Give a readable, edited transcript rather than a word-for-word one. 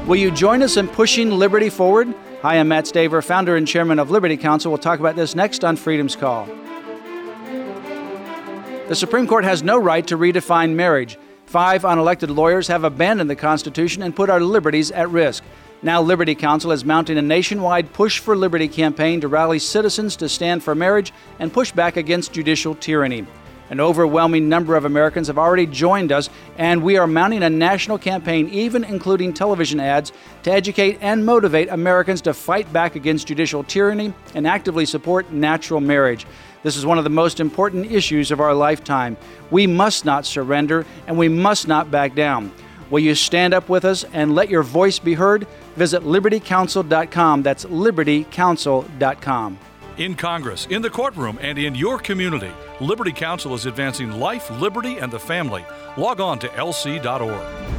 Will you join us in pushing liberty forward? Hi, I'm Matt Staver, founder and chairman of Liberty Counsel. We'll talk about this next on Freedom's Call. The Supreme Court has no right to redefine marriage. 5 unelected lawyers have abandoned the Constitution and put our liberties at risk. Now Liberty Counsel is mounting a nationwide Push for Liberty campaign to rally citizens to stand for marriage and push back against judicial tyranny. An overwhelming number of Americans have already joined us, and we are mounting a national campaign, even including television ads, to educate and motivate Americans to fight back against judicial tyranny and actively support natural marriage. This is one of the most important issues of our lifetime. We must not surrender, and we must not back down. Will you stand up with us and let your voice be heard? Visit libertycounsel.com. That's libertycounsel.com. In Congress, in the courtroom, and in your community, Liberty Counsel is advancing life, liberty, and the family. Log on to lc.org.